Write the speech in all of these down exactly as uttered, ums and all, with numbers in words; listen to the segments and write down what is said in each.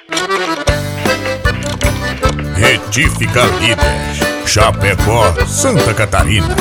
Retífica Líder, Chapecó, Santa Catarina.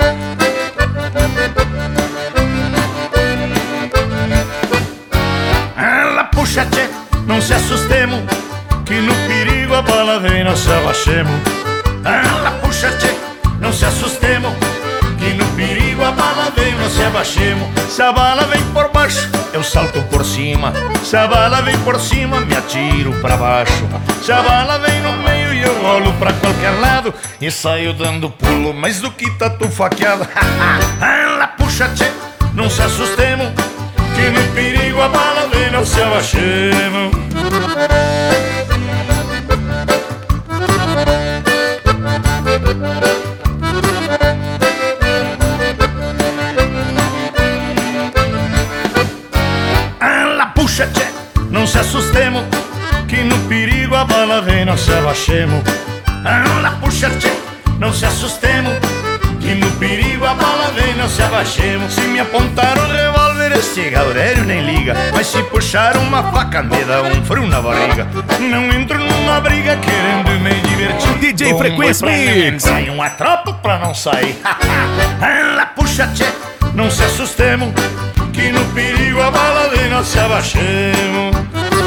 Ela puxa, tchê, não se assustemos, que no perigo a bala vem, nós se abaixemos. Ela puxa, tchê, não se assustemos, que no perigo a bala vem, nós se abaixemos. Se a bala vem por baixo, eu salto por cima. Se a bala vem por cima, me atiro pra baixo. Se a bala vem no meio, eu rolo pra qualquer lado e saio dando pulo, mais do que tatu faqueado. Ela puxa, tchê, não se assustemos, que no perigo a bala vem, nós se abaixemos. Ela puxa, tchê, não se assustemos, que no perigo a bala vem, nós se abaixemos. Ela puxa, tchê, não se assustemos, que no perigo a bala vem, nós se abaixemos. Se me apontar um revólver, este Gaurélio nem liga, mas se puxar uma faca me dá um frio na barriga. Não entro numa briga querendo me divertir. D J Frequência Mix. Sai uma tropa pra não sair. Ela puxa, tchê, não se assustemos, que no perigo a bala vem, nós se abaixemos.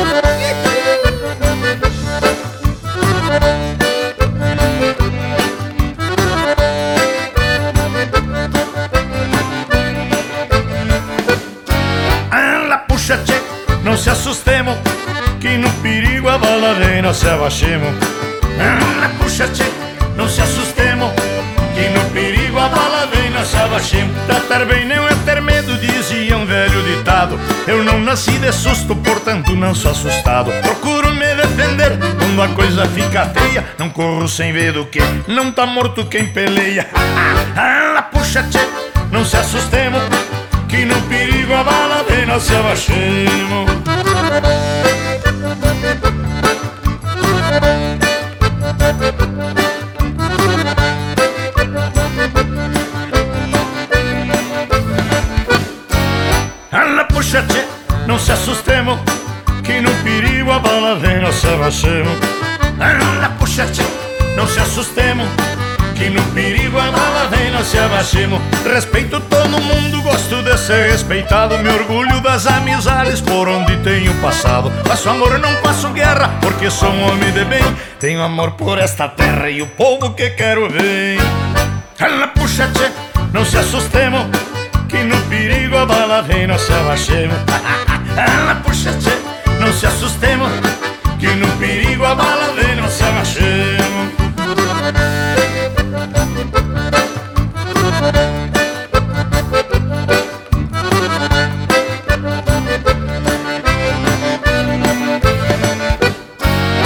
Ela puxa, tchê, não se assustemos, que no perigo a bala vem, nós se abaixemos. Ela puxa, tchê, não se assustemos, que no perigo a bala vem, nós se abaixemos. Tratar bem não é ter medo, dizia um velho ditado. Eu não nasci de susto, portanto não sou assustado. Procuro me defender quando a coisa fica feia. Não corro sem ver do que não tá morto quem peleia. Ela puxa, tchê, não se assustemos, que no perigo a bala vem, nós se abaixemos. Ela puxa, tchê, não se assustemos, que no perigo a bala vem, nós se abaixemos. Ela puxa, tchê, não se assustemos, que no perigo a bala vem, nós se abaixemos. Respeito todo mundo, gosto de ser respeitado, me orgulho das amizades por onde tenho passado. Faço amor, não faço guerra, porque sou um homem de bem. Tenho amor por esta terra e o povo que quero ver. Ela puxa, tchê, não se assustemos, que no perigo a bala vem, nós se abaixemos. Ela puxa, tchê, não se assustemos, que no perigo a bala vem, nós se abaixemos.